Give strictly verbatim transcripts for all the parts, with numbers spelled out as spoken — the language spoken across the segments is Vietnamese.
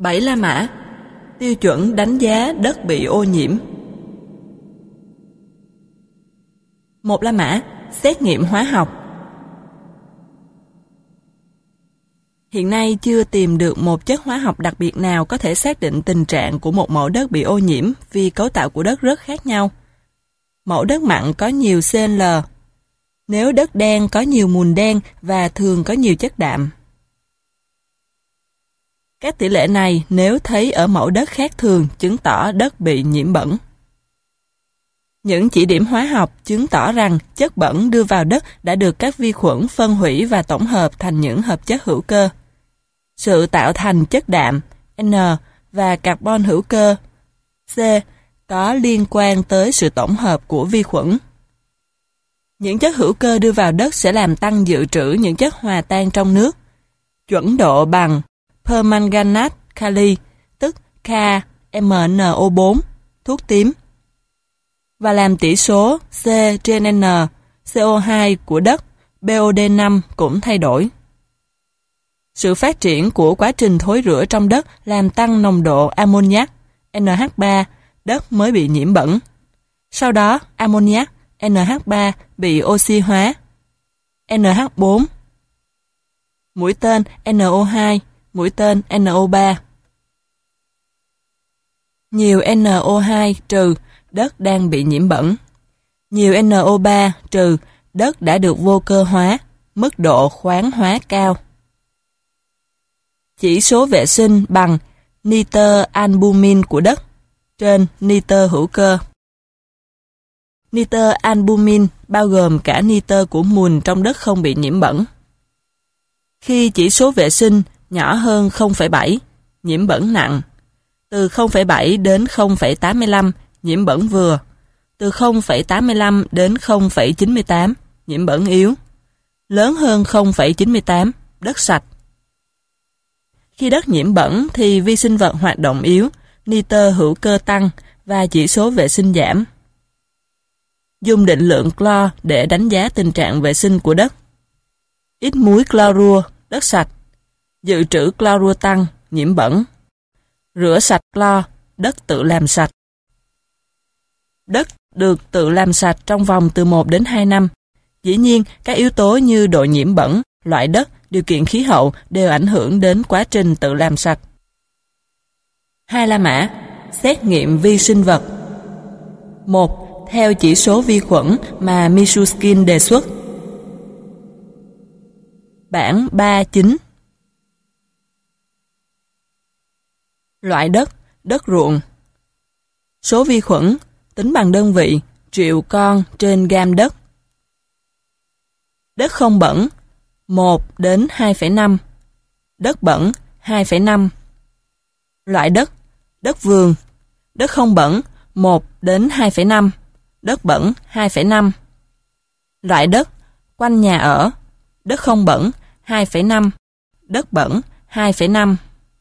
bảy La Mã. Tiêu chuẩn đánh giá đất bị ô nhiễm. một La Mã. Xét nghiệm hóa học. Hiện nay chưa tìm được một chất hóa học đặc biệt nào có thể xác định tình trạng của một mẫu đất bị ô nhiễm vì cấu tạo của đất rất khác nhau. Mẫu đất mặn có nhiều xê en lờ. Nếu đất đen có nhiều mùn đen và thường có nhiều chất đạm. Các tỷ lệ này nếu thấy ở mẫu đất khác thường chứng tỏ đất bị nhiễm bẩn. Những chỉ điểm hóa học chứng tỏ rằng chất bẩn đưa vào đất đã được các vi khuẩn phân hủy và tổng hợp thành những hợp chất hữu cơ. Sự tạo thành chất đạm N và carbon hữu cơ C có liên quan tới sự tổng hợp của vi khuẩn. Những chất hữu cơ đưa vào đất sẽ làm tăng dự trữ những chất hòa tan trong nước. Chuẩn độ bằng permanganate kali, tức K M n O bốn, thuốc tím, và làm tỷ số C trên N, C O hai của đất, B O D năm cũng thay đổi. Sự phát triển của quá trình thối rữa trong đất làm tăng nồng độ ammoniac, N H ba, đất mới bị nhiễm bẩn. Sau đó, ammoniac, N H ba bị oxy hóa, N H bốn, mũi tên N O hai, mũi tên N O ba. Nhiều N O hai trừ, đất đang bị nhiễm bẩn. Nhiều N O ba trừ, đất đã được vô cơ hóa, mức độ khoáng hóa cao. Chỉ số vệ sinh bằng nitơ albumin của đất trên nitơ hữu cơ. Nitơ albumin bao gồm cả nitơ của mùn trong đất không bị nhiễm bẩn. Khi chỉ số vệ sinh nhỏ hơn không phẩy bảy, nhiễm bẩn nặng. Từ không phẩy bảy đến không phẩy tám mươi lăm, nhiễm bẩn vừa. Từ không phẩy tám mươi lăm đến không phẩy chín mươi tám, nhiễm bẩn yếu. Lớn hơn không phẩy chín mươi tám, đất sạch. Khi đất nhiễm bẩn thì vi sinh vật hoạt động yếu, nitơ hữu cơ tăng và chỉ số vệ sinh giảm. Dùng định lượng clo để đánh giá tình trạng vệ sinh của đất. Ít muối clorua, đất sạch. Dự trữ clorua tăng, nhiễm bẩn. Rửa sạch clo, đất tự làm sạch. Đất được tự làm sạch trong vòng từ một đến hai năm. Dĩ nhiên, các yếu tố như độ nhiễm bẩn, loại đất, điều kiện khí hậu đều ảnh hưởng đến quá trình tự làm sạch. hai La Mã. Xét nghiệm vi sinh vật. một. Theo chỉ số vi khuẩn mà Mishustin đề xuất. Bảng ba chín. Loại đất, đất ruộng. Số vi khuẩn, tính bằng đơn vị, triệu con trên gam đất. Đất không bẩn, một đến hai phẩy năm. Đất bẩn, hai phẩy năm. Loại đất, đất vườn. Đất không bẩn, một đến hai phẩy năm. Đất bẩn, hai phẩy năm. Loại đất, quanh nhà ở. Đất không bẩn, hai phẩy năm. Đất bẩn, hai phẩy năm.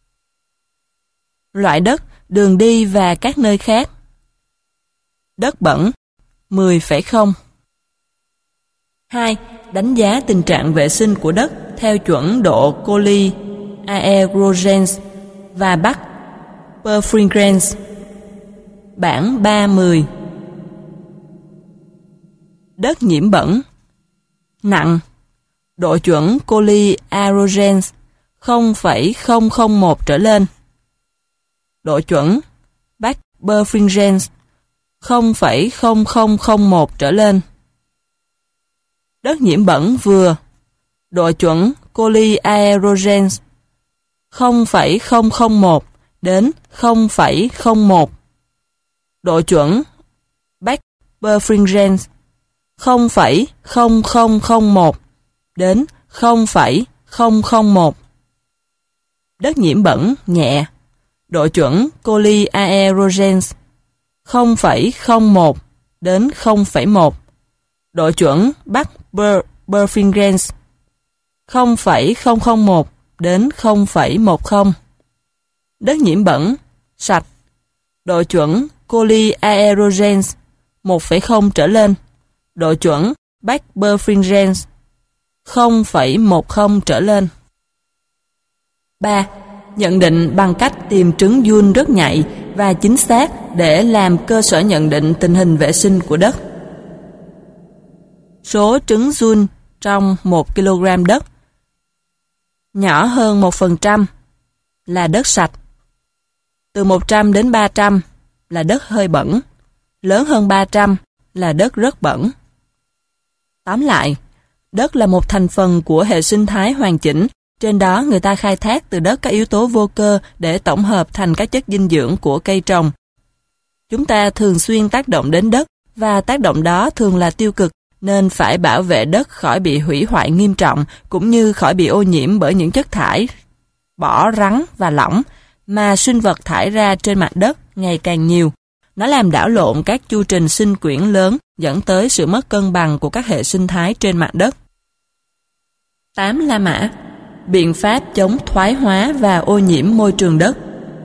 Loại đất, đường đi và các nơi khác. Đất bẩn, mười phẩy không. hai. Đánh giá tình trạng vệ sinh của đất theo chuẩn độ Colli aerogens và Bắc perfringens. Bảng ba mười. Đất nhiễm bẩn. Nặng. Độ chuẩn Colli aerogens không phẩy không không một trở lên. Độ chuẩn Bắc perfringens không phẩy không không không một trở lên. Đất nhiễm bẩn vừa. Độ chuẩn Colli aerogens không phẩy không không một đến không phẩy không một. Độ chuẩn Bắc perfringens không phẩy không không không một đến không phẩy không không một. Đất nhiễm bẩn nhẹ. Độ chuẩn Colli aerogens không phẩy không một đến không phẩy một. Độ chuẩn Bắc perfringens không phẩy không không một đến không phẩy một không. Đất nhiễm bẩn sạch. Độ chuẩn Colli aerogens một phẩy không trở lên. Độ chuẩn Bắc perfringens không phẩy một không trở lên. ba. nhận định bằng cách tìm trứng giun rất nhạy và chính xác để làm cơ sở nhận định tình hình vệ sinh của đất. Số trứng giun trong một ki lô gam đất nhỏ hơn một phần trăm là đất sạch, từ một trăm đến ba trăm là đất hơi bẩn, lớn hơn ba trăm là đất rất bẩn. Tóm lại, đất là một thành phần của hệ sinh thái hoàn chỉnh, trên đó người ta khai thác từ đất các yếu tố vô cơ để tổng hợp thành các chất dinh dưỡng của cây trồng. Chúng ta thường xuyên tác động đến đất và tác động đó thường là tiêu cực, nên phải bảo vệ đất khỏi bị hủy hoại nghiêm trọng cũng như khỏi bị ô nhiễm bởi những chất thải, bỏ rắn và lỏng mà sinh vật thải ra trên mặt đất ngày càng nhiều. Nó làm đảo lộn các chu trình sinh quyển lớn dẫn tới sự mất cân bằng của các hệ sinh thái trên mặt đất. tám. La Mã. Biện pháp chống thoái hóa và ô nhiễm môi trường đất.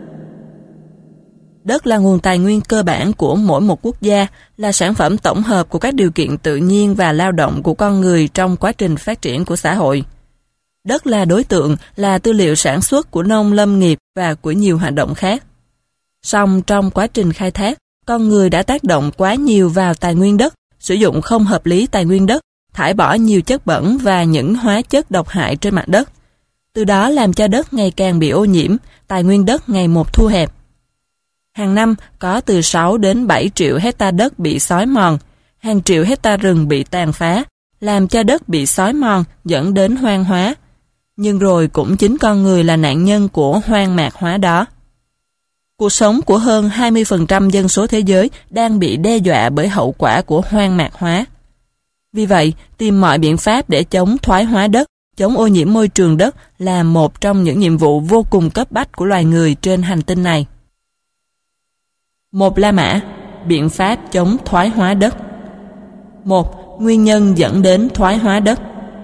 Đất là nguồn tài nguyên cơ bản của mỗi một quốc gia, là sản phẩm tổng hợp của các điều kiện tự nhiên và lao động của con người trong quá trình phát triển của xã hội. Đất là đối tượng, là tư liệu sản xuất của nông lâm nghiệp và của nhiều hoạt động khác. Song trong quá trình khai thác, con người đã tác động quá nhiều vào tài nguyên đất, sử dụng không hợp lý tài nguyên đất, thải bỏ nhiều chất bẩn và những hóa chất độc hại trên mặt đất. Từ đó làm cho đất ngày càng bị ô nhiễm, tài nguyên đất ngày một thu hẹp. Hàng năm có từ sáu đến bảy triệu hecta đất bị xói mòn, hàng triệu hecta rừng bị tàn phá, làm cho đất bị xói mòn dẫn đến hoang hóa. Nhưng rồi cũng chính con người là nạn nhân của hoang mạc hóa đó. Cuộc sống của hơn hai mươi phần trăm dân số thế giới đang bị đe dọa bởi hậu quả của hoang mạc hóa. Vì vậy, tìm mọi biện pháp để chống thoái hóa đất, chống ô nhiễm môi trường đất là một trong những nhiệm vụ vô cùng cấp bách của loài người trên hành tinh này. Một. La Mã. Biện pháp chống thoái hóa đất. Một. Nguyên nhân dẫn đến thoái hóa đất.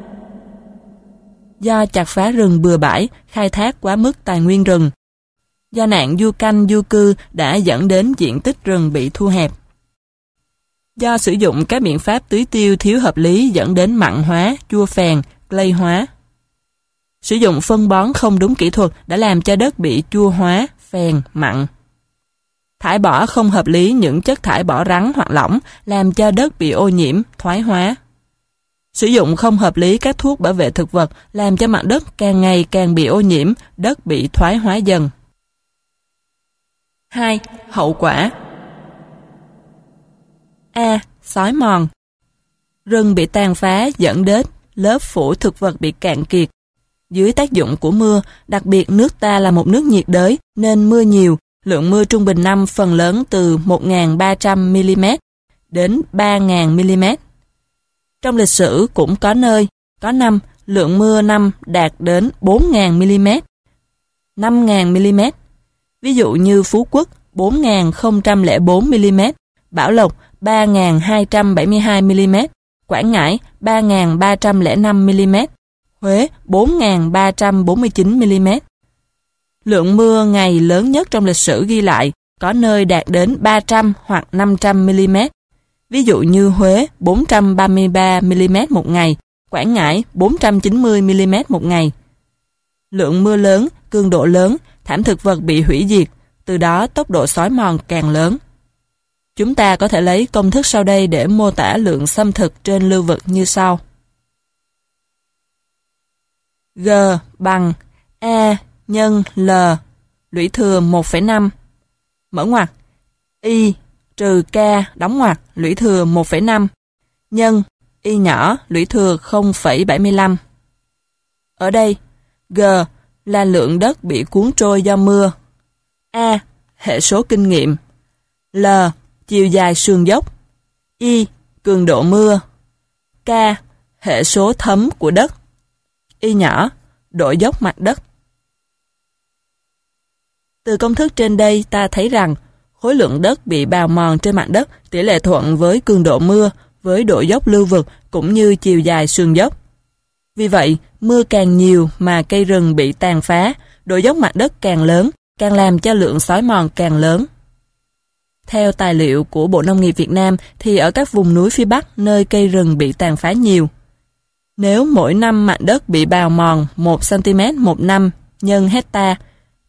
Do chặt phá rừng bừa bãi, khai thác quá mức tài nguyên rừng. Do nạn du canh du cư đã dẫn đến diện tích rừng bị thu hẹp. Do sử dụng các biện pháp tưới tiêu thiếu hợp lý dẫn đến mặn hóa, chua phèn, clay hóa. Sử dụng phân bón không đúng kỹ thuật đã làm cho đất bị chua hóa, phèn, mặn. Thải bỏ không hợp lý những chất thải bỏ rắn hoặc lỏng làm cho đất bị ô nhiễm, thoái hóa. Sử dụng không hợp lý các thuốc bảo vệ thực vật làm cho mặt đất càng ngày càng bị ô nhiễm, đất bị thoái hóa dần. hai. Hậu quả. A. Xói mòn. Rừng bị tàn phá dẫn đến lớp phủ thực vật bị cạn kiệt. Dưới tác dụng của mưa, đặc biệt nước ta là một nước nhiệt đới nên mưa nhiều, lượng mưa trung bình năm phần lớn từ một nghìn ba trăm mi-li-mét đến ba nghìn mi-li-mét. Trong lịch sử cũng có nơi, có năm, lượng mưa năm đạt đến bốn nghìn mi-li-mét, năm nghìn mi-li-mét. Ví dụ như Phú Quốc bốn nghìn không trăm lẻ bốn mi-li-mét, Bảo Lộc ba nghìn hai trăm bảy mươi hai mi-li-mét, Quảng Ngãi ba nghìn ba trăm lẻ năm mi-li-mét, Huế bốn nghìn ba trăm bốn mươi chín mi-li-mét. Lượng mưa ngày lớn nhất trong lịch sử ghi lại có nơi đạt đến ba trăm hoặc năm trăm mi-li-mét. Ví dụ như Huế bốn trăm ba mươi ba mi-li-mét một ngày, Quảng Ngãi bốn trăm chín mươi mi-li-mét một ngày. Lượng mưa lớn, cường độ lớn, thảm thực vật bị hủy diệt, từ đó tốc độ xói mòn càng lớn. Chúng ta có thể lấy công thức sau đây để mô tả lượng xâm thực trên lưu vực như sau. G bằng A nhân L lũy thừa một phẩy năm, mở ngoặc, Y trừ K đóng ngoặc lũy thừa một phẩy năm, nhân Y nhỏ lũy thừa không phẩy bảy mươi lăm. Ở đây, G là lượng đất bị cuốn trôi do mưa, A hệ số kinh nghiệm, L chiều dài sườn dốc, Y cường độ mưa, K hệ số thấm của đất, Y nhỏ độ dốc mặt đất. Từ công thức trên đây ta thấy rằng khối lượng đất bị bào mòn trên mặt đất tỷ lệ thuận với cường độ mưa, với độ dốc lưu vực cũng như chiều dài sườn dốc. Vì vậy, mưa càng nhiều mà cây rừng bị tàn phá, độ dốc mặt đất càng lớn, càng làm cho lượng xói mòn càng lớn. Theo tài liệu của Bộ Nông nghiệp Việt Nam thì ở các vùng núi phía Bắc nơi cây rừng bị tàn phá nhiều, nếu mỗi năm mặt đất bị bào mòn một xăng ti mét một năm nhân hecta,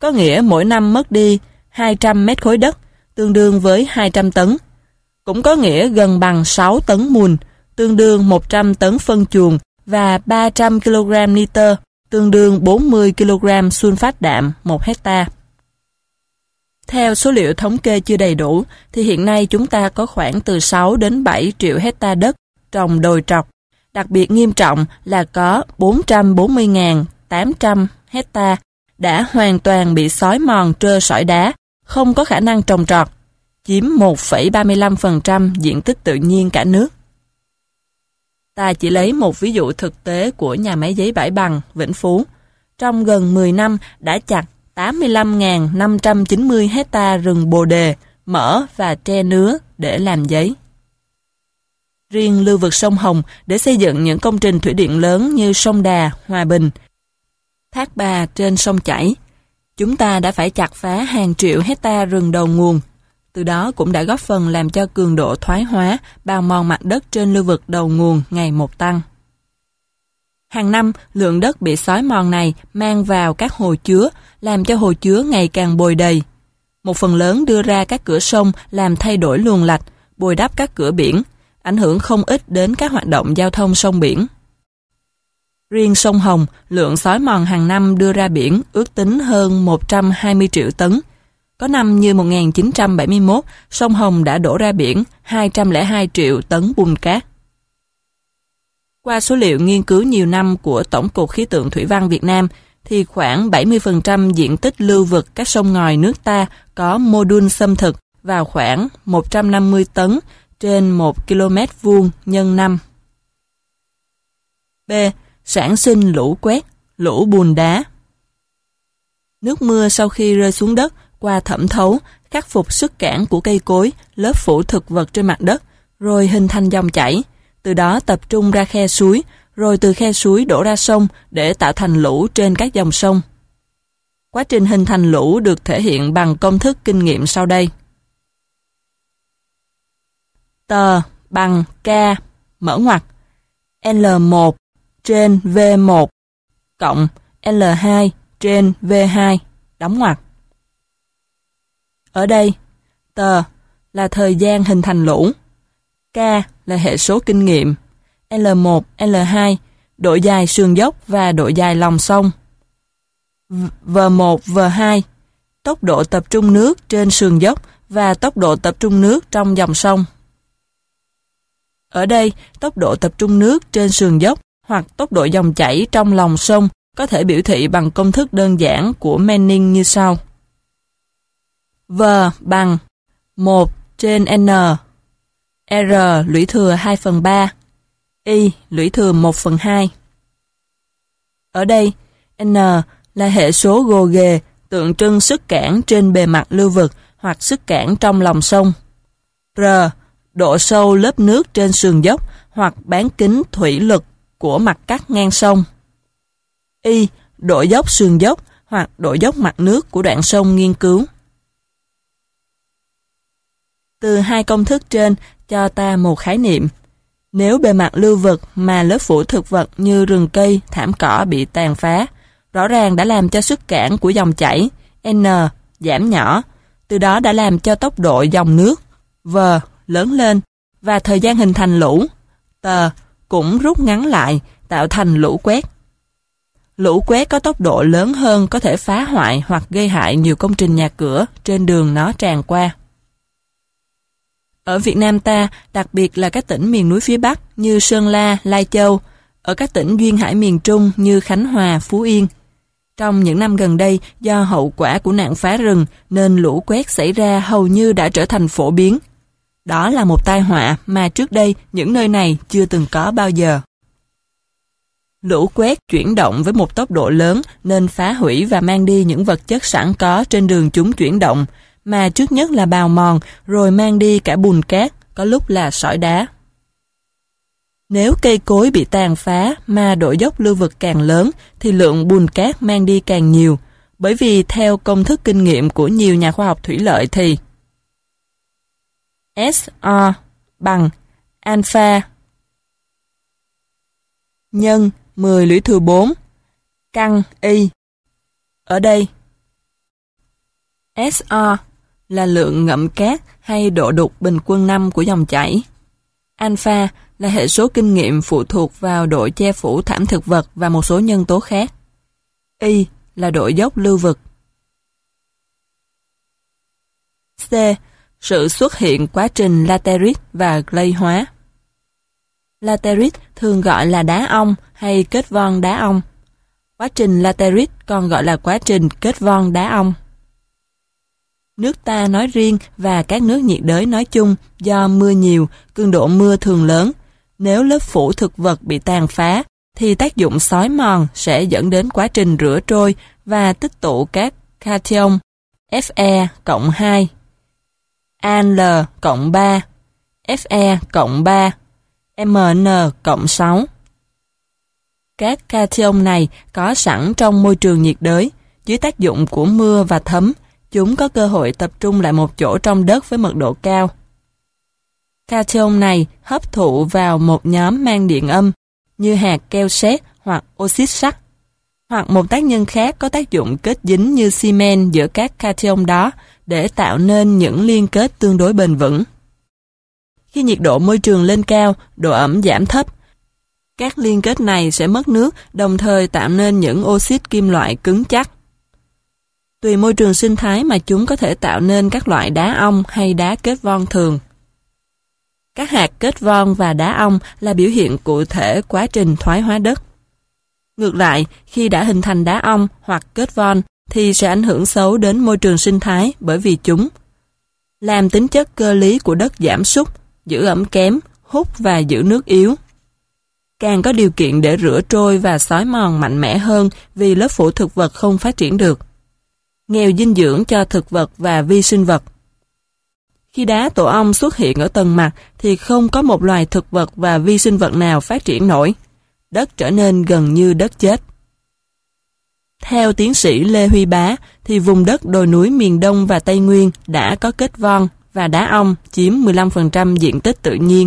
có nghĩa mỗi năm mất đi hai trăm mét khối đất, tương đương với hai trăm tấn. Cũng có nghĩa gần bằng sáu tấn mùn, tương đương một trăm tấn phân chuồng và ba trăm ki lô gam nitơ, tương đương bốn mươi ki lô gam sunfat đạm một hecta. Theo số liệu thống kê chưa đầy đủ, thì hiện nay chúng ta có khoảng từ sáu đến bảy triệu hecta đất trồng đồi trọc. Đặc biệt nghiêm trọng là có bốn trăm bốn mươi nghìn tám trăm hecta đã hoàn toàn bị xói mòn trơ sỏi đá, không có khả năng trồng trọt, chiếm một phẩy ba mươi lăm phần trăm diện tích tự nhiên cả nước. Ta chỉ lấy một ví dụ thực tế của nhà máy giấy Bãi Bằng, Vĩnh Phú. Trong gần mười năm đã chặt tám mươi lăm nghìn năm trăm chín mươi hecta rừng bồ đề, mỡ và tre nứa để làm giấy. Riêng lưu vực sông Hồng để xây dựng những công trình thủy điện lớn như sông Đà, Hòa Bình, Thác Bà trên sông Chảy, chúng ta đã phải chặt phá hàng triệu hecta rừng đầu nguồn. Từ đó cũng đã góp phần làm cho cường độ thoái hóa, bào mòn mặt đất trên lưu vực đầu nguồn ngày một tăng. Hàng năm, lượng đất bị xói mòn này mang vào các hồ chứa, làm cho hồ chứa ngày càng bồi đầy. Một phần lớn đưa ra các cửa sông làm thay đổi luồng lạch, bồi đắp các cửa biển, ảnh hưởng không ít đến các hoạt động giao thông sông biển. Riêng sông Hồng, lượng xói mòn hàng năm đưa ra biển ước tính hơn một trăm hai mươi triệu tấn. Có năm như một nghìn chín trăm bảy mươi mốt, sông Hồng đã đổ ra biển hai trăm lẻ hai triệu tấn bùn cát. Qua số liệu nghiên cứu nhiều năm của Tổng cục Khí tượng Thủy văn Việt Nam, thì khoảng bảy mươi phần trăm diện tích lưu vực các sông ngòi nước ta có mô đun xâm thực vào khoảng một trăm năm mươi tấn trên một ki lô mét vuông nhân năm. B. Sản sinh lũ quét, lũ bùn đá. Nước mưa sau khi rơi xuống đất, qua thẩm thấu, khắc phục sức cản của cây cối, lớp phủ thực vật trên mặt đất, rồi hình thành dòng chảy, từ đó tập trung ra khe suối, rồi từ khe suối đổ ra sông để tạo thành lũ trên các dòng sông. Quá trình hình thành lũ được thể hiện bằng công thức kinh nghiệm sau đây. Tờ bằng K mở ngoặc L một trên V một cộng L hai trên V hai đóng ngoặc. Ở đây, tờ là thời gian hình thành lũ, K là hệ số kinh nghiệm, L một, L hai, độ dài sườn dốc và độ dài lòng sông, V một, V hai, tốc độ tập trung nước trên sườn dốc và tốc độ tập trung nước trong dòng sông. Ở đây, tốc độ tập trung nước trên sườn dốc hoặc tốc độ dòng chảy trong lòng sông có thể biểu thị bằng công thức đơn giản của Manning như sau. V bằng một trên N, R lũy thừa hai phần ba, Y lũy thừa một phần hai. Ở đây, N là hệ số gồ ghề tượng trưng sức cản trên bề mặt lưu vực hoặc sức cản trong lòng sông. R, độ sâu lớp nước trên sườn dốc hoặc bán kính thủy lực của mặt cắt ngang sông. Y, độ dốc sườn dốc hoặc độ dốc mặt nước của đoạn sông nghiên cứu. Từ hai công thức trên cho ta một khái niệm. Nếu bề mặt lưu vực mà lớp phủ thực vật như rừng cây, thảm cỏ bị tàn phá, rõ ràng đã làm cho sức cản của dòng chảy N giảm nhỏ, từ đó đã làm cho tốc độ dòng nước V lớn lên và thời gian hình thành lũ T cũng rút ngắn lại, tạo thành lũ quét. Lũ quét có tốc độ lớn hơn có thể phá hoại hoặc gây hại nhiều công trình nhà cửa trên đường nó tràn qua. Ở Việt Nam ta, đặc biệt là các tỉnh miền núi phía Bắc như Sơn La, Lai Châu, ở các tỉnh duyên hải miền Trung như Khánh Hòa, Phú Yên. Trong những năm gần đây, do hậu quả của nạn phá rừng nên lũ quét xảy ra hầu như đã trở thành phổ biến. Đó là một tai họa mà trước đây những nơi này chưa từng có bao giờ. Lũ quét chuyển động với một tốc độ lớn nên phá hủy và mang đi những vật chất sẵn có trên đường chúng chuyển động, mà trước nhất là bào mòn, rồi mang đi cả bùn cát, có lúc là sỏi đá. Nếu cây cối bị tàn phá mà độ dốc lưu vực càng lớn thì lượng bùn cát mang đi càng nhiều, bởi vì theo công thức kinh nghiệm của nhiều nhà khoa học thủy lợi thì S O bằng alpha nhân mười lũy thừa bốn căn Y. Ở đây ét rờ là lượng ngậm cát hay độ đục bình quân năm của dòng chảy. Alpha là hệ số kinh nghiệm phụ thuộc vào độ che phủ thảm thực vật và một số nhân tố khác. Y là độ dốc lưu vực. C. Sự xuất hiện quá trình laterit và clay hóa. Laterit thường gọi là đá ong hay kết von đá ong. Quá trình laterit còn gọi là quá trình kết von đá ong. Nước ta nói riêng và các nước nhiệt đới nói chung do mưa nhiều, cường độ mưa thường lớn. Nếu lớp phủ thực vật bị tàn phá, thì tác dụng xói mòn sẽ dẫn đến quá trình rửa trôi và tích tụ các cation Fe cộng hai, Al cộng ba, Fe cộng ba, Mn cộng sáu. Các cation này có sẵn trong môi trường nhiệt đới, dưới tác dụng của mưa và thấm, chúng có cơ hội tập trung lại một chỗ trong đất với mật độ cao. Cation này hấp thụ vào một nhóm mang điện âm, như hạt keo sét hoặc oxit sắt, hoặc một tác nhân khác có tác dụng kết dính như xi men giữa các cation đó để tạo nên những liên kết tương đối bền vững. Khi nhiệt độ môi trường lên cao, độ ẩm giảm thấp, các liên kết này sẽ mất nước, đồng thời tạo nên những oxit kim loại cứng chắc. Tùy môi trường sinh thái mà chúng có thể tạo nên các loại đá ong hay đá kết von thường. Các hạt kết von và đá ong là biểu hiện cụ thể quá trình thoái hóa đất. Ngược lại, khi đã hình thành đá ong hoặc kết von thì sẽ ảnh hưởng xấu đến môi trường sinh thái bởi vì chúng làm tính chất cơ lý của đất giảm sút, giữ ẩm kém, hút và giữ nước yếu. Càng có điều kiện để rửa trôi và xói mòn mạnh mẽ hơn vì lớp phủ thực vật không phát triển được. Nghèo dinh dưỡng cho thực vật và vi sinh vật. Khi đá tổ ong xuất hiện ở tầng mặt thì không có một loài thực vật và vi sinh vật nào phát triển nổi. Đất trở nên gần như đất chết. Theo tiến sĩ Lê Huy Bá thì vùng đất đồi núi miền Đông và Tây Nguyên đã có kết von và đá ong chiếm mười lăm phần trăm diện tích tự nhiên.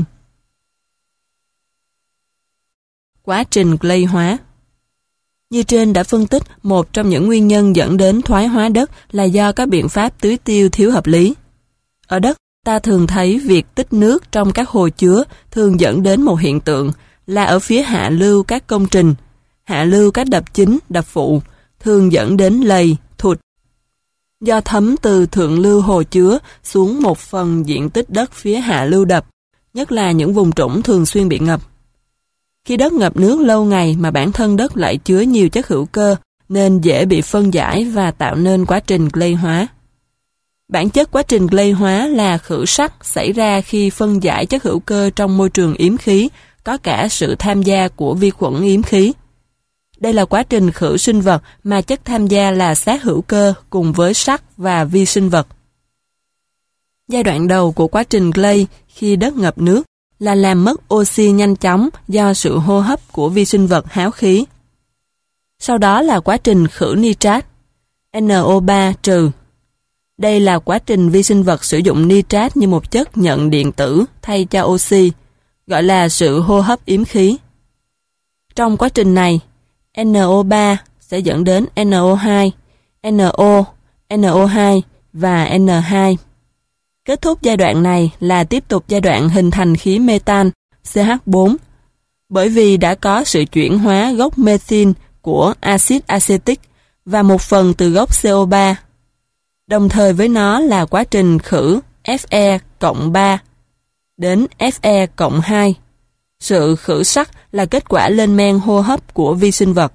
Quá trình clay hóa. Như trên đã phân tích, một trong những nguyên nhân dẫn đến thoái hóa đất là do các biện pháp tưới tiêu thiếu hợp lý. Ở đất, ta thường thấy việc tích nước trong các hồ chứa thường dẫn đến một hiện tượng là ở phía hạ lưu các công trình, hạ lưu các đập chính, đập phụ, thường dẫn đến lầy, thụt. Do thấm từ thượng lưu hồ chứa xuống một phần diện tích đất phía hạ lưu đập, nhất là những vùng trũng thường xuyên bị ngập. Khi đất ngập nước lâu ngày mà bản thân đất lại chứa nhiều chất hữu cơ, nên dễ bị phân giải và tạo nên quá trình clay hóa. Bản chất quá trình clay hóa là khử sắc xảy ra khi phân giải chất hữu cơ trong môi trường yếm khí, có cả sự tham gia của vi khuẩn yếm khí. Đây là quá trình khử sinh vật mà chất tham gia là xác hữu cơ cùng với sắt và vi sinh vật. Giai đoạn đầu của quá trình clay khi đất ngập nước là làm mất oxy nhanh chóng do sự hô hấp của vi sinh vật háo khí. Sau đó là quá trình khử nitrat, N O ba trừ. Đây là quá trình vi sinh vật sử dụng nitrat như một chất nhận điện tử thay cho oxy, gọi là sự hô hấp yếm khí. Trong quá trình này, N O ba sẽ dẫn đến N O hai, N O, N O hai và N hai. Kết thúc giai đoạn này là tiếp tục giai đoạn hình thành khí metan C H bốn, bởi vì đã có sự chuyển hóa gốc methyl của axit acetic và một phần từ gốc C O ba. Đồng thời với nó là quá trình khử Fe cộng ba đến Fe cộng hai. Sự khử sắt là kết quả lên men hô hấp của vi sinh vật.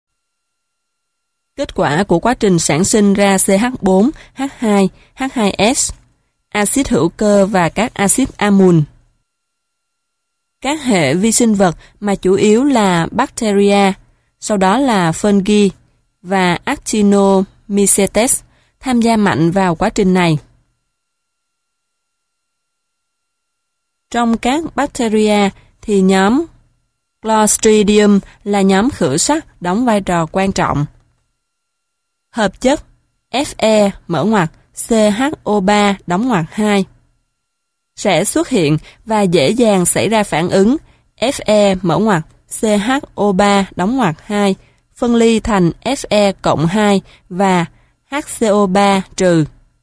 Kết quả của quá trình sản sinh ra C H bốn, H hai, H hai S, axit hữu cơ và các axit amun. Các hệ vi sinh vật mà chủ yếu là bacteria, sau đó là fungi và actinomycetes tham gia mạnh vào quá trình này. Trong các bacteria thì nhóm Clostridium là nhóm khử sắt đóng vai trò quan trọng. Hợp chất Fe mở ngoặc C H O ba đóng ngoặc hai sẽ xuất hiện và dễ dàng xảy ra phản ứng Fe mở ngoặc C H O ba đóng ngoặc hai phân ly thành Fe cộng hai và H C O ba trừ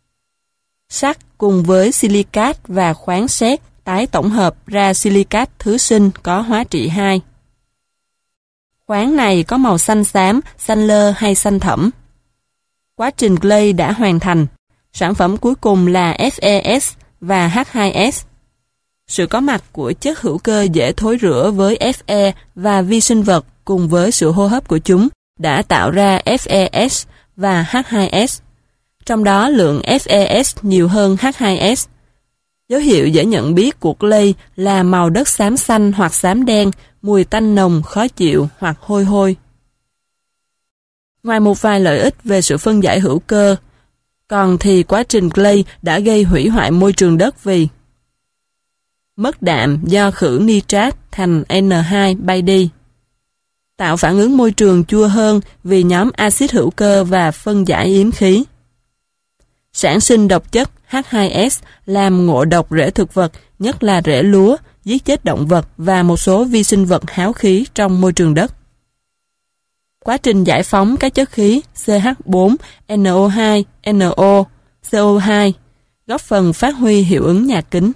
Sắt cùng với silicat và khoáng sét tái tổng hợp ra silicat thứ sinh có hóa trị hai. Khoáng này có màu xanh xám, xanh lơ hay xanh thẫm. Quá trình Clay đã hoàn thành. Sản phẩm cuối cùng là F e S và H hai S. Sự có mặt của chất hữu cơ dễ thối rữa với Fe và vi sinh vật cùng với sự hô hấp của chúng đã tạo ra F e S và H hai S. Trong đó lượng F e S nhiều hơn H hai S. Dấu hiệu dễ nhận biết của Clay là màu đất xám xanh hoặc xám đen, mùi tanh nồng, khó chịu hoặc hôi hôi. Ngoài một vài lợi ích về sự phân giải hữu cơ, còn thì quá trình Clay đã gây hủy hoại môi trường đất vì mất đạm do khử nitrat thành N hai bay đi, tạo phản ứng môi trường chua hơn vì nhóm axit hữu cơ và phân giải yếm khí, sản sinh độc chất H hai S làm ngộ độc rễ thực vật, nhất là rễ lúa, giết chết động vật và một số vi sinh vật háo khí trong môi trường đất. Quá trình giải phóng các chất khí C H bốn, N O hai, N O, C O hai góp phần phát huy hiệu ứng nhà kính.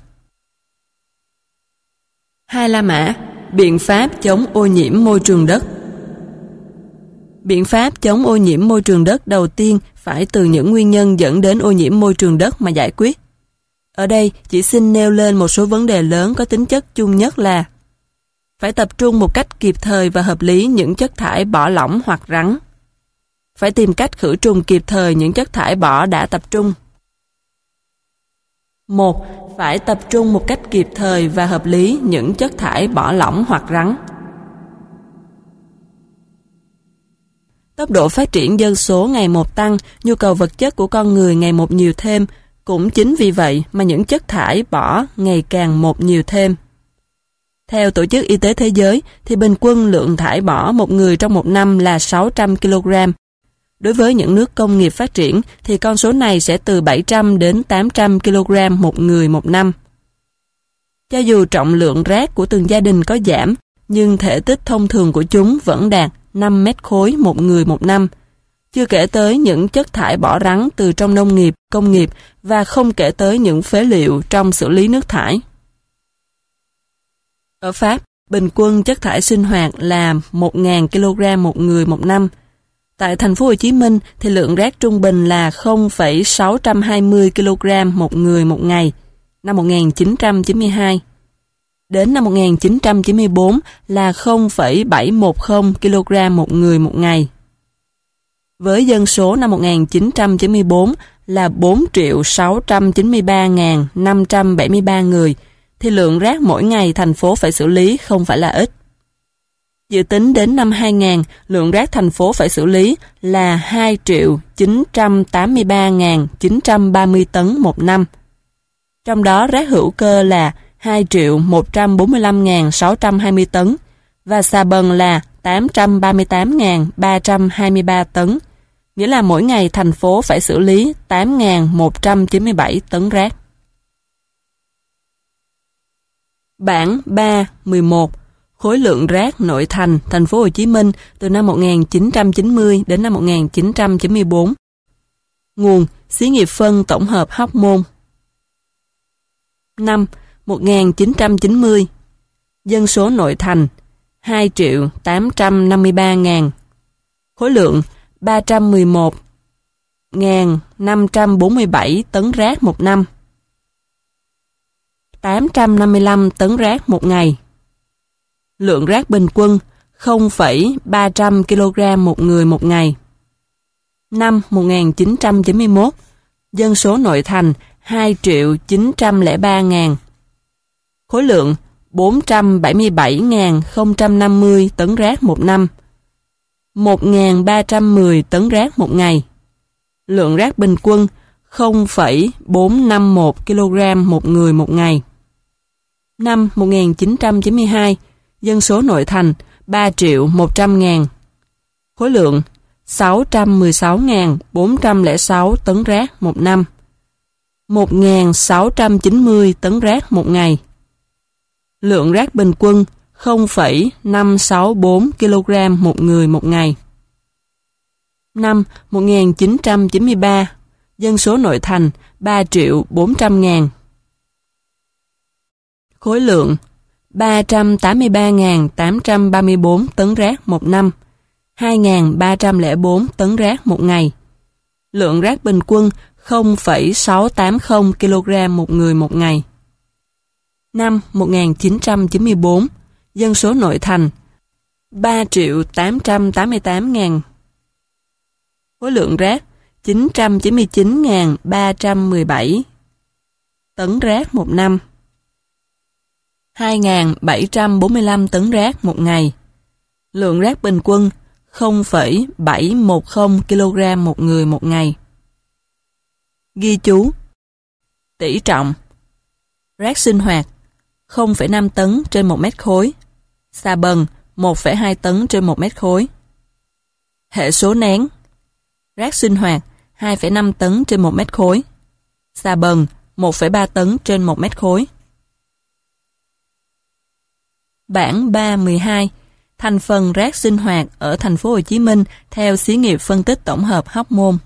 Hai La Mã, biện pháp chống ô nhiễm môi trường đất. Biện pháp chống ô nhiễm môi trường đất đầu tiên phải từ những nguyên nhân dẫn đến ô nhiễm môi trường đất mà giải quyết. Ở đây chỉ xin nêu lên một số vấn đề lớn có tính chất chung nhất là phải tập trung một cách kịp thời và hợp lý những chất thải bỏ lỏng hoặc rắn. Phải tìm cách khử trùng kịp thời những chất thải bỏ đã tập trung. một. Phải tập trung một cách kịp thời và hợp lý những chất thải bỏ lỏng hoặc rắn. Tốc độ phát triển dân số ngày một tăng, nhu cầu vật chất của con người ngày một nhiều thêm, cũng chính vì vậy mà những chất thải bỏ ngày càng một nhiều thêm. Theo Tổ chức Y tế Thế giới, thì bình quân lượng thải bỏ một người trong một năm là sáu trăm ki lô gam. Đối với những nước công nghiệp phát triển, thì con số này sẽ từ bảy trăm đến tám trăm ki lô gam một người một năm. Cho dù trọng lượng rác của từng gia đình có giảm, nhưng thể tích thông thường của chúng vẫn đạt năm mét khối một người một năm. Chưa kể tới những chất thải bỏ rắn từ trong nông nghiệp, công nghiệp và không kể tới những phế liệu trong xử lý nước thải. Ở Pháp, bình quân chất thải sinh hoạt là một nghìn ki lô gam một người một năm. Tại thành phố Hồ Chí Minh thì lượng rác trung bình là không phẩy sáu hai không ki lô gam một người một ngày, năm một nghìn chín trăm chín mươi hai. Đến năm một nghìn chín trăm chín mươi tư là không phẩy bảy một không ki lô gam một người một ngày. Với dân số năm một nghìn chín trăm chín mươi tư là bốn triệu sáu trăm chín mươi ba nghìn năm trăm bảy mươi ba người, thì lượng rác mỗi ngày thành phố phải xử lý không phải là ít. Dự tính đến năm hai nghìn, lượng rác thành phố phải xử lý là hai triệu chín trăm tám mươi ba nghìn chín trăm ba mươi tấn một năm. Trong đó rác hữu cơ là hai triệu một trăm bốn mươi lăm nghìn sáu trăm hai mươi tấn và xà bần là tám trăm ba mươi tám nghìn ba trăm hai mươi ba tấn, nghĩa là mỗi ngày thành phố phải xử lý tám nghìn một trăm chín mươi bảy tấn rác. Bảng ba mười một. Khối lượng rác nội thành thành phố Hồ Chí Minh từ năm một nghìn chín trăm chín mươi đến năm một nghìn chín trăm chín mươi tư. Nguồn: Xí nghiệp phân tổng hợp Hóc Môn. Năm một nghìn chín trăm chín mươi. Dân số nội thành hai triệu tám trăm năm mươi ba nghìn. Khối lượng ba trăm mười một nghìn năm trăm bốn mươi bảy tấn rác một năm. tám trăm năm mươi lăm tấn rác một ngày. Lượng rác bình quân không phẩy ba trăm ki lô gam một người một ngày. Năm một nghìn chín trăm chín mươi mốt, dân số nội thành hai triệu chín trăm lẻ ba nghìn. Khối lượng bốn trăm bảy mươi bảy nghìn không trăm năm mươi tấn rác một năm. một nghìn ba trăm mười tấn rác một ngày. Lượng rác bình quân không phẩy bốn năm mốt ki lô gam một người một ngày. Năm một nghìn chín trăm chín mươi hai, dân số nội thành ba triệu một trăm nghìn. Khối lượng sáu trăm mười sáu nghìn bốn trăm lẻ sáu tấn rác một năm. một nghìn sáu trăm chín mươi tấn rác một ngày. Lượng rác bình quân không phẩy năm sáu bốn ki lô gam một người một ngày. Năm một nghìn chín trăm chín mươi ba, Dân số nội thành ba triệu bốn trăm ngàn. Khối lượng ba trăm tám mươi ba nghìn tám trăm ba mươi tư tấn rác một năm, hai nghìn ba trăm lẻ bốn tấn rác một ngày. Lượng rác bình quân không phẩy sáu tám không ki lô gam một người một ngày. Năm một nghìn chín trăm chín mươi tư, dân số nội thành ba triệu tám trăm tám mươi tám ngàn. Khối lượng rác chín trăm chín mươi chín nghìn ba trăm mười bảy tấn rác một năm, hai nghìn bảy trăm bốn mươi lăm tấn rác một ngày. Lượng rác bình quân không phẩy bảy một không ki lô gam một người một ngày. Ghi chú: tỷ trọng rác sinh hoạt không phẩy năm tấn trên một mét khối, xà bần một phẩy hai tấn trên một mét khối. Hệ số nén: rác sinh hoạt hai phẩy năm tấn trên một mét khối, xà bần một phẩy ba tấn trên một mét khối. Bảng ba mười hai, thành phần rác sinh hoạt ở thành phố Hồ Chí Minh theo xí nghiệp phân tích tổng hợp Hóc Môn.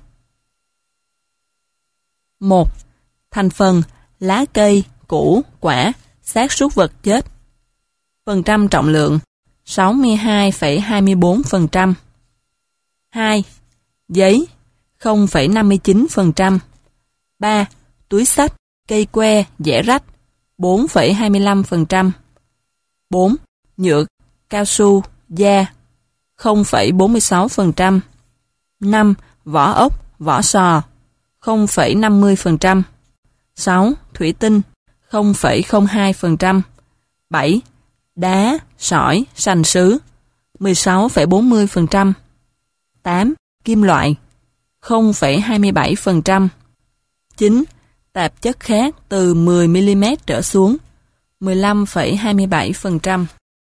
một. Thành phần lá cây, củ, quả, xác súc vật chết. Phần trăm trọng lượng sáu mươi hai phẩy hai mươi tư phần trăm. hai. Giấy không phẩy năm mươi chín phần trăm. ba. Túi xách, cây que, dẻ rách bốn phẩy hai mươi lăm phần trăm. bốn. Nhựa, cao su, da không phẩy bốn mươi sáu phần trăm. năm. Vỏ ốc, vỏ sò không phẩy năm mươi phần trăm. sáu. Thủy tinh không phẩy không hai phần trăm. bảy. Đá, sỏi, sành sứ mười sáu phẩy bốn mươi phần trăm. tám. Kim loại không phẩy hai mươi bảy phần trăm. chín. Tạp chất khác từ mười mi li mét trở xuống mười lăm phẩy hai mươi bảy phần trăm.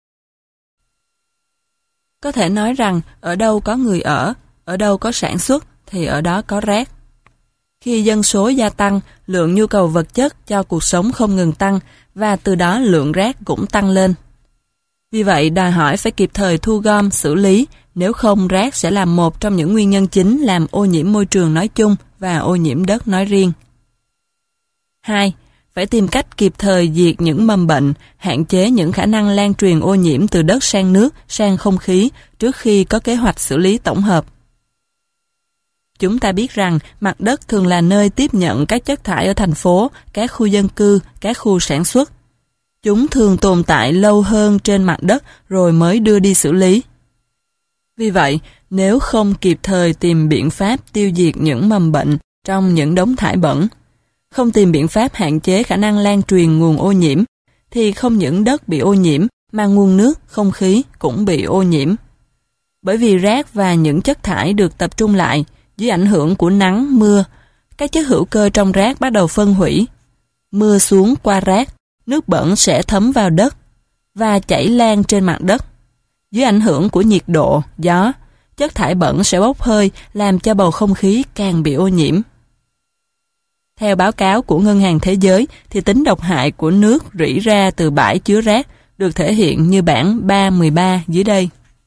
Có thể nói rằng ở đâu có người ở, ở đâu có sản xuất thì ở đó có rác. Khi dân số gia tăng, lượng nhu cầu vật chất cho cuộc sống không ngừng tăng và từ đó lượng rác cũng tăng lên. Vì vậy, đòi hỏi phải kịp thời thu gom, xử lý, nếu không rác sẽ là một trong những nguyên nhân chính làm ô nhiễm môi trường nói chung và ô nhiễm đất nói riêng. hai. Phải tìm cách kịp thời diệt những mầm bệnh, hạn chế những khả năng lan truyền ô nhiễm từ đất sang nước, sang không khí trước khi có kế hoạch xử lý tổng hợp. Chúng ta biết rằng mặt đất thường là nơi tiếp nhận các chất thải ở thành phố, các khu dân cư, các khu sản xuất. Chúng thường tồn tại lâu hơn trên mặt đất rồi mới đưa đi xử lý. Vì vậy, nếu không kịp thời tìm biện pháp tiêu diệt những mầm bệnh trong những đống thải bẩn, không tìm biện pháp hạn chế khả năng lan truyền nguồn ô nhiễm, thì không những đất bị ô nhiễm mà nguồn nước, không khí cũng bị ô nhiễm. Bởi vì rác và những chất thải được tập trung lại dưới ảnh hưởng của nắng, mưa, các chất hữu cơ trong rác bắt đầu phân hủy. Mưa xuống qua rác, nước bẩn sẽ thấm vào đất và chảy lan trên mặt đất. Dưới ảnh hưởng của nhiệt độ, gió, chất thải bẩn sẽ bốc hơi làm cho bầu không khí càng bị ô nhiễm. Theo báo cáo của Ngân hàng Thế giới, thì tính độc hại của nước rỉ ra từ bãi chứa rác được thể hiện như bảng ba mười ba dưới đây.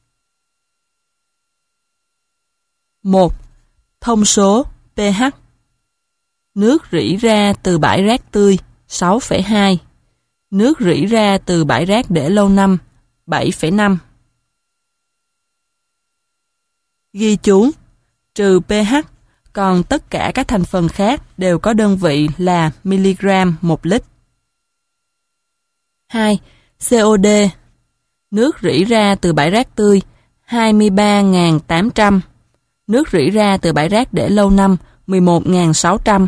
một. Thông số pH. Nước rỉ ra từ bãi rác tươi sáu phẩy hai. Nước rỉ ra từ bãi rác để lâu năm bảy phẩy năm. Ghi chú: trừ pH, còn tất cả các thành phần khác đều có đơn vị là miligram một lít. hai. xê o đê. Nước rỉ ra từ bãi rác tươi hai mươi ba nghìn tám trăm. Nước rỉ ra từ bãi rác để lâu năm mười một nghìn sáu trăm.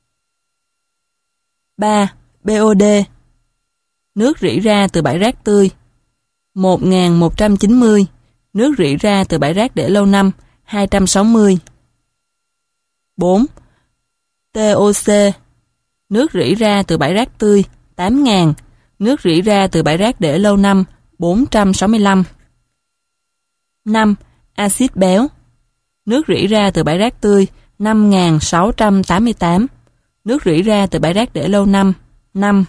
ba. bê o đê. Nước rỉ ra từ bãi rác tươi một nghìn một trăm chín mươi. Nước rỉ ra từ bãi rác để lâu năm hai trăm sáu mươi. bốn. tê o xê. Nước rỉ ra từ bãi rác tươi tám nghìn. Nước rỉ ra từ bãi rác để lâu năm bốn trăm sáu mươi lăm. năm. Axit béo. Nước rỉ ra từ bãi rác tươi năm nghìn sáu trăm tám mươi tám. Nước rỉ ra từ bãi rác để lâu năm năm.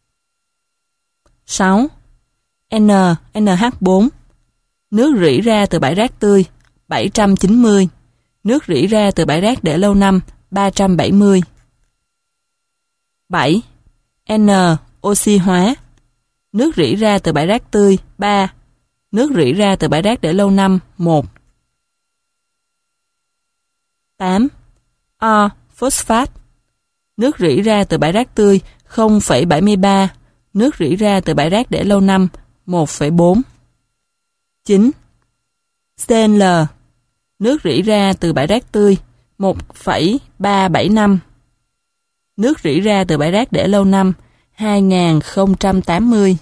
sáu. N, en hát bốn. Nước rỉ ra từ bãi rác tươi bảy trăm chín mươi. Nước rỉ ra từ bãi rác để lâu năm ba trăm bảy mươi. bảy. N. Oxy hóa. Nước rỉ ra từ bãi rác tươi ba. Nước rỉ ra từ bãi rác để lâu năm một. tám. O. Phosphate. Nước rỉ ra từ bãi rác tươi không phẩy bảy mươi ba. Nước rỉ ra từ bãi rác để lâu năm một phẩy bốn. chín. C L. Nước rỉ ra từ bãi rác tươi một phẩy ba bảy năm. Nước rỉ ra từ bãi rác để lâu năm hai nghìn không trăm tám mươi.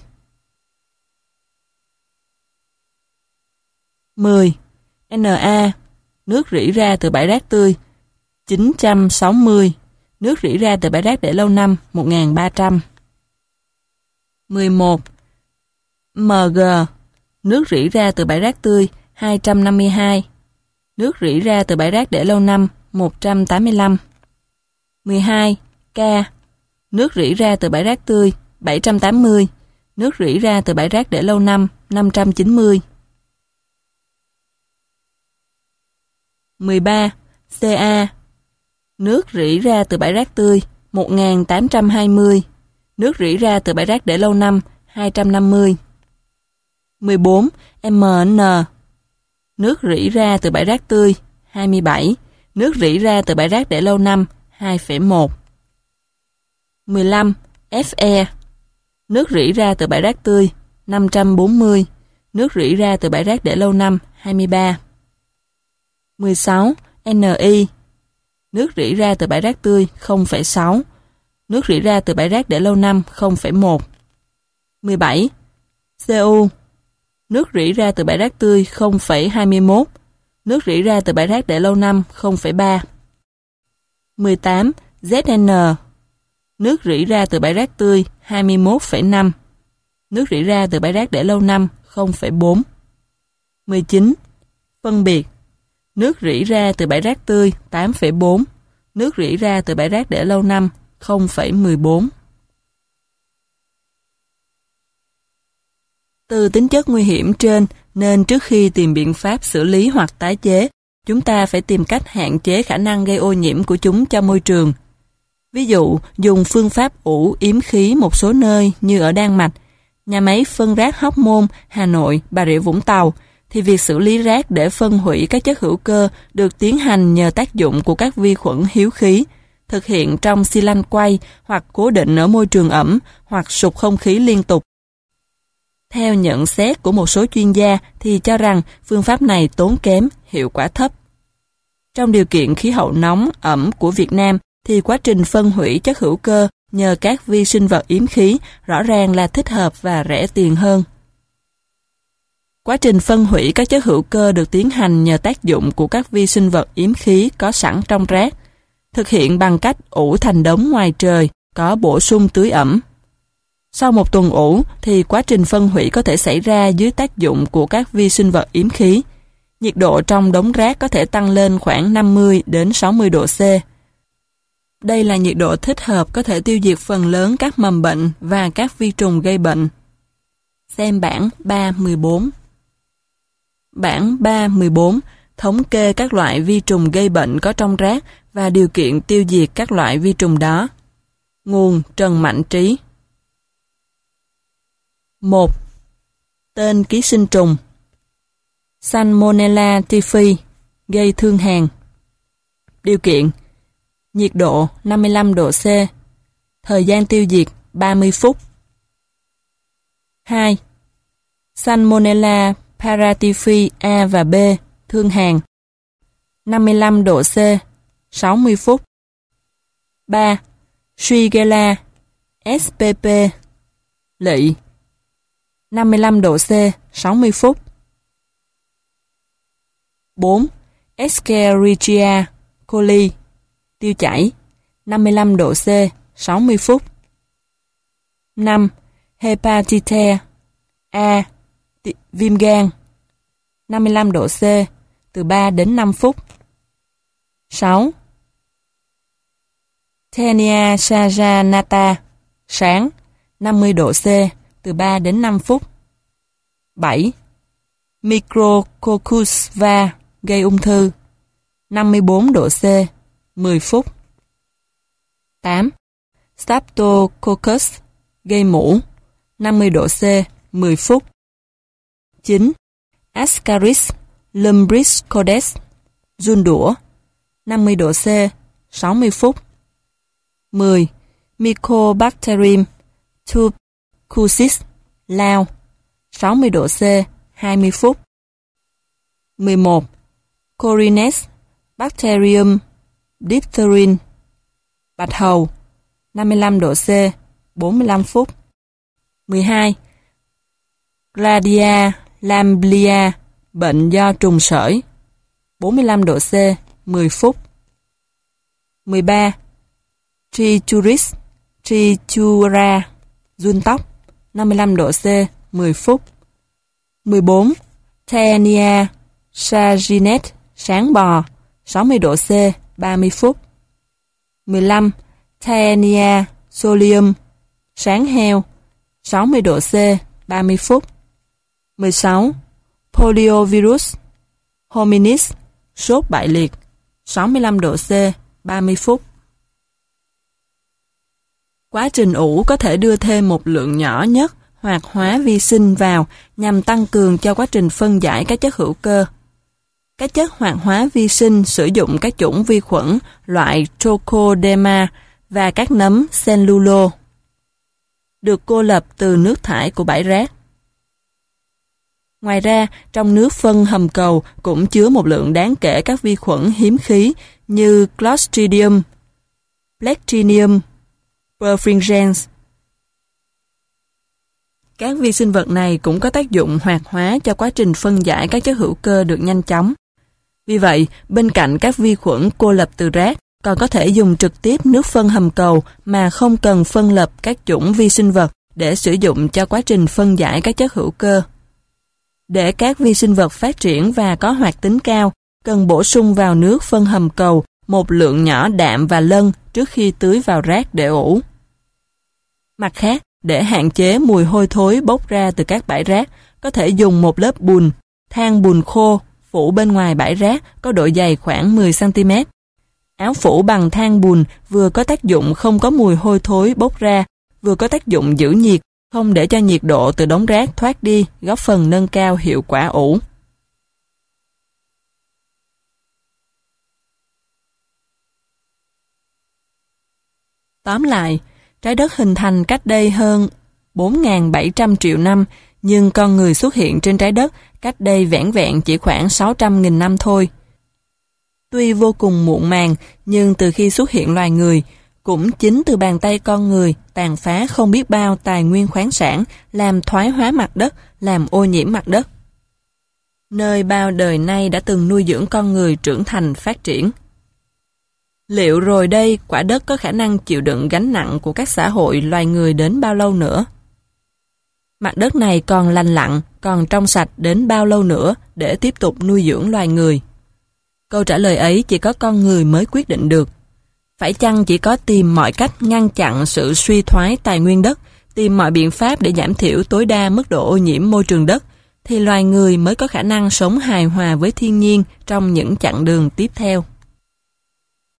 mười. N A. Nước rỉ ra từ bãi rác tươi chín trăm sáu mươi. Nước rỉ ra từ bãi rác để lâu năm một nghìn ba trăm. mười một. M G. Nước rỉ ra từ bãi rác tươi hai trăm năm mươi hai. Nước rỉ ra từ bãi rác để lâu năm một trăm tám mươi lăm. mười hai. K. Nước rỉ ra từ bãi rác tươi bảy trăm tám mươi. Nước rỉ ra từ bãi rác để lâu năm năm trăm chín mươi. mười ba. C A. Nước rỉ ra từ bãi rác tươi một nghìn tám trăm hai mươi. Nước rỉ ra từ bãi rác để lâu năm hai trăm năm mươi. mười bốn. M N. Nước rỉ ra từ bãi rác tươi hai mươi bảy. Nước rỉ ra từ bãi rác để lâu năm hai phẩy một. mười lăm. F E. Nước rỉ ra từ bãi rác tươi năm trăm bốn mươi. Nước rỉ ra từ bãi rác để lâu năm hai mươi ba. mười sáu. N I. Nước rỉ ra từ bãi rác tươi không phẩy sáu. Nước rỉ ra từ bãi rác để lâu năm không phẩy một. mười bảy. C U. Nước rỉ ra từ bãi rác tươi không phẩy hai mươi mốt. Nước rỉ ra từ bãi rác để lâu năm không phẩy ba. mười tám. Z N. Nước rỉ ra từ bãi rác tươi hai mươi mốt phẩy năm. Nước rỉ ra từ bãi rác để lâu năm không phẩy bốn. mười chín. Phân biệt. Nước rỉ ra từ bãi rác tươi tám phẩy bốn. Nước rỉ ra từ bãi rác để lâu năm không phẩy mười bốn. Từ tính chất nguy hiểm trên nên trước khi tìm biện pháp xử lý hoặc tái chế, chúng ta phải tìm cách hạn chế khả năng gây ô nhiễm của chúng cho môi trường. Ví dụ, dùng phương pháp ủ yếm khí một số nơi như ở Đan Mạch, nhà máy phân rác Hóc Môn, Hà Nội, Bà Rịa Vũng Tàu, thì việc xử lý rác để phân hủy các chất hữu cơ được tiến hành nhờ tác dụng của các vi khuẩn hiếu khí, thực hiện trong xi lanh quay hoặc cố định ở môi trường ẩm hoặc sục không khí liên tục. Theo nhận xét của một số chuyên gia thì cho rằng phương pháp này tốn kém, hiệu quả thấp. Trong điều kiện khí hậu nóng, ẩm của Việt Nam thì quá trình phân hủy chất hữu cơ nhờ các vi sinh vật yếm khí rõ ràng là thích hợp và rẻ tiền hơn. Quá trình phân hủy các chất hữu cơ được tiến hành nhờ tác dụng của các vi sinh vật yếm khí có sẵn trong rác, thực hiện bằng cách ủ thành đống ngoài trời, có bổ sung tưới ẩm. Sau một tuần ủ thì quá trình phân hủy có thể xảy ra dưới tác dụng của các vi sinh vật yếm khí. Nhiệt độ trong đống rác có thể tăng lên khoảng năm mươi đến sáu mươi độ C. Đây là nhiệt độ thích hợp có thể tiêu diệt phần lớn các mầm bệnh và các vi trùng gây bệnh. Xem bảng ba mười bốn. Bảng ba mười bốn thống kê các loại vi trùng gây bệnh có trong rác và điều kiện tiêu diệt các loại vi trùng đó. Nguồn Trần Mạnh Trí. một. Tên ký sinh trùng: Salmonella typhi, gây thương hàn. Điều kiện: nhiệt độ năm mươi lăm độ C, thời gian tiêu diệt ba mươi phút. hai. Salmonella paratyphi A và B, thương hàn, năm mươi lăm độ C, sáu mươi phút. ba. Shigella spp, lỵ, năm mươi lăm độ C, sáu mươi phút. bốn. Escherichia coli, tiêu chảy, năm mươi lăm độ C, sáu mươi phút. năm. Hepatitis A, viêm gan, năm mươi lăm độ C, từ ba đến năm phút. sáu. Taenia sajanata, sáng, năm mươi độ C, từ ba đến năm phút. bảy. Micrococcus va, gây ung thư, năm mươi bốn độ C, mười phút. tám. Staphylococcus gây mũ, năm mươi độ C, mười phút. chín. Ascaris lumbricoides, giun đũa, năm mươi độ C, sáu mươi phút. mười. Mycobacterium tuberculosis, lao, sáu mươi độ C, hai mươi phút. mười một. Corynus bacterium diphtheria, bạch hầu, năm mươi lăm độ C, bốn mươi lăm phút. mười hai. Cladia lamblia, bệnh do trùng sởi, bốn mươi lăm độ C, mười phút. mười ba. Trichuris trichura, giun tóc, năm mươi lăm độ C, mười phút. mười bốn. Taenia saginet, sáng bò, sáu mươi độ C, ba mươi phút. mười lăm. Taenia solium, sáng heo, sáu mươi độ C, ba mươi phút. mười sáu. Poliovirus hominis, sốt bại liệt, sáu mươi lăm độ C, ba mươi phút. Quá trình ủ có thể đưa thêm một lượng nhỏ nhất hoạt hóa vi sinh vào nhằm tăng cường cho quá trình phân giải các chất hữu cơ. Các chất hoạt hóa vi sinh sử dụng các chủng vi khuẩn loại Trichoderma và các nấm cellulo, được cô lập từ nước thải của bãi rác. Ngoài ra, trong nước phân hầm cầu cũng chứa một lượng đáng kể các vi khuẩn hiếm khí như Clostridium, Plectinium, perfringens. Các vi sinh vật này cũng có tác dụng hoạt hóa cho quá trình phân giải các chất hữu cơ được nhanh chóng. Vì vậy, bên cạnh các vi khuẩn cô lập từ rác, còn có thể dùng trực tiếp nước phân hầm cầu mà không cần phân lập các chủng vi sinh vật để sử dụng cho quá trình phân giải các chất hữu cơ. Để các vi sinh vật phát triển và có hoạt tính cao, cần bổ sung vào nước phân hầm cầu một lượng nhỏ đạm và lân trước khi tưới vào rác để ủ. Mặt khác, để hạn chế mùi hôi thối bốc ra từ các bãi rác, có thể dùng một lớp bùn, than bùn khô phủ bên ngoài bãi rác có độ dày khoảng mười xăng ti mét. Áo phủ bằng than bùn vừa có tác dụng không có mùi hôi thối bốc ra, vừa có tác dụng giữ nhiệt, không để cho nhiệt độ từ đống rác thoát đi, góp phần nâng cao hiệu quả ủ. Tóm lại, trái đất hình thành cách đây hơn bốn nghìn bảy trăm triệu năm, nhưng con người xuất hiện trên trái đất cách đây vẻn vẹn chỉ khoảng sáu trăm nghìn năm thôi. Tuy vô cùng muộn màng, nhưng từ khi xuất hiện loài người, cũng chính từ bàn tay con người tàn phá không biết bao tài nguyên khoáng sản, làm thoái hóa mặt đất, làm ô nhiễm mặt đất. Nơi bao đời nay đã từng nuôi dưỡng con người trưởng thành phát triển. Liệu rồi đây quả đất có khả năng chịu đựng gánh nặng của các xã hội loài người đến bao lâu nữa? Mặt đất này còn lành lặn, còn trong sạch đến bao lâu nữa để tiếp tục nuôi dưỡng loài người? Câu trả lời ấy chỉ có con người mới quyết định được. Phải chăng chỉ có tìm mọi cách ngăn chặn sự suy thoái tài nguyên đất, tìm mọi biện pháp để giảm thiểu tối đa mức độ ô nhiễm môi trường đất, thì loài người mới có khả năng sống hài hòa với thiên nhiên trong những chặng đường tiếp theo?